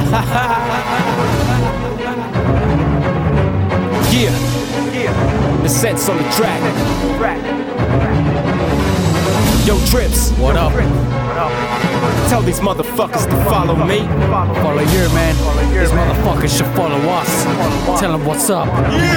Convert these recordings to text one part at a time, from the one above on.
Yeah, the sense on the track. Yo, Trips, What up? tell these motherfuckers to follow me. Follow you, man. These motherfuckers should follow us. Tell them what's up.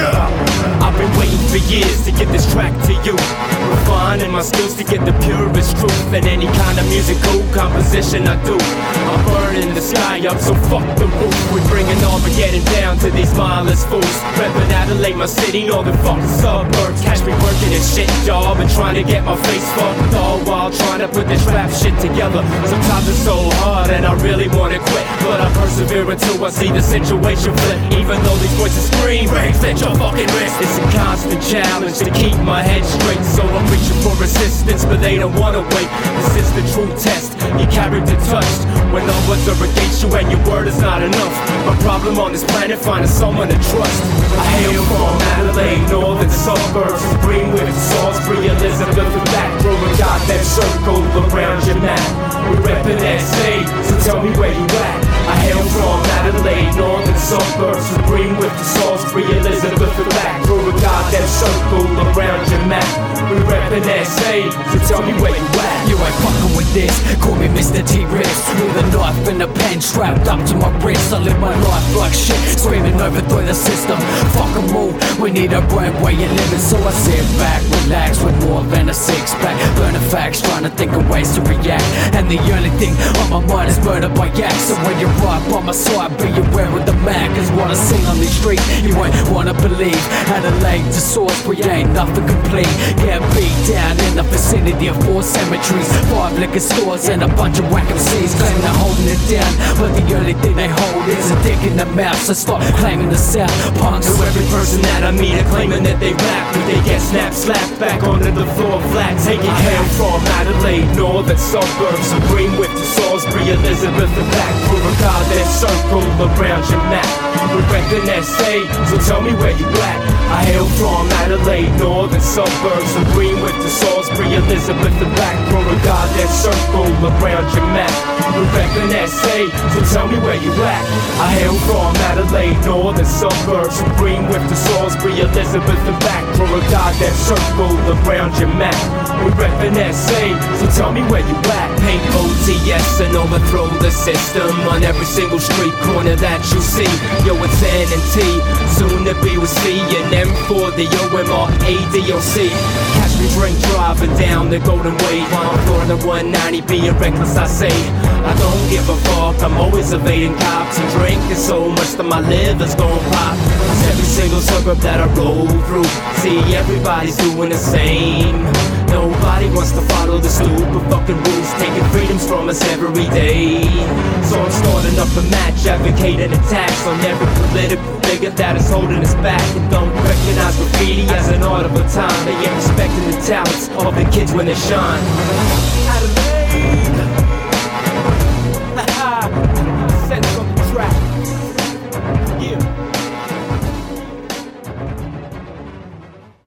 I've been waiting for years to get this track to you, refining my skills to get the purest truth in any kind of musical composition I do. I'm burning the sky up, so fuck the roof. We're bringing Armageddon down to these mindless fools. Reppin' Adelaide, my city, northern fucking suburbs. Catch me working this shit job and trying to get my face fucked, all while trying to put this rap shit together. Sometimes it's so hard and I really wanna quit, but I persevere until I see the situation flip. Even though these voices scream, slit your fucking wrist. It's a constant challenge to keep my head straight, so I'm reaching for assistance, but they don't wanna wait. This is the true test, your character touched when no one's against you and your word is not enough. My problem on this planet, finding someone to trust. I hail from Adelaide, northern suburbs, Greenwich, Salisbury, Elizabeth, and back row a goddamn circle around your map. We're reppin' SA, so tell me where you at. I hail from Adelaide, northern suburbs, from Greenwich to Salisbury, Elizabeth, and back row a goddamn circle around your map. We're reppin' SA, so tell me where you at. You ain't fucking with this, call me Mr. T-Rex. With a knife and a pen strapped up to my wrist. I live my life like shit, screaming overthrow the system. Fuck 'em all, we need a brand way of living. So I sit back, relax with more than a six-pack. Burning facts, trying to think of ways to react. And the only thing on my mind is murder by yak. So when you're right by my side, be aware of the Mac. Is what I sing on the street, you won't wanna believe. Adelaide to Salisbury ain't nothing complete. Get beat down in the vicinity of 4 cemeteries, 5 liquor stores and a bunch of whack MCs. Claim they're holding it down, but the only thing they hold is a dick in the mouth. So stop claiming the South punks. To every person that I meet are claiming that they rap, but they get snapped, slapped back onto the floor flat. Taking hail from Adelaide, northern suburbs, from Greenwich to Salisbury, Elizabeth, and back for a goddamn circle around your map. We're reppin' SA, so tell me where you at. I hail from Adelaide, northern suburbs, from Greenwich to Salisbury, Elizabeth, and back for a goddamn circle around your map. We're reppin' SA, so tell me where you at. I hail from Adelaide, northern suburbs, from Greenwich to Salisbury, Elizabeth, and back for a goddamn circle around your map. We're reppin' SA, so tell me where you at. Paint OTS and overthrow the system on every single street corner that you see. Yo, it's N and T, soon to be with C and M for the OMRADOC. Catch me drink driving down the Golden Wave on Florida 190, being reckless I say. I don't give a fuck, I'm always evading cops and drinking so much that my liver's gon' pop. It's every single suburb that I roll through, see everybody's doing the same. Nobody wants to follow the stupid fucking rules, taking freedoms from us every day. So I'm starting up a match, advocating attacks on every political figure that is holding us back, and don't recognize graffiti as an art of a time. They ain't respecting the talents of the kids when they shine.